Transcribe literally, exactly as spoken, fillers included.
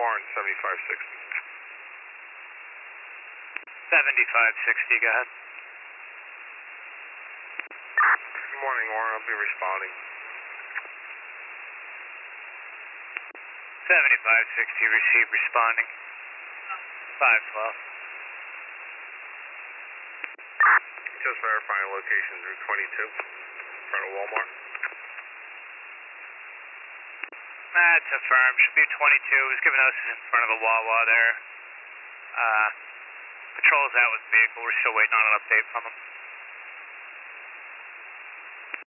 Warren, seventy-five sixty. seventy-five sixty, go ahead. Good morning, Warren. I'll be responding. seventy-five sixty, receive, responding. five twelve. Just verifying location, Route twenty-two, in front of Walmart. That's affirmed. Should be twenty-two. It was given us in front of the Wawa there. Uh, patrol's out with the vehicle. We're still waiting on an update from them.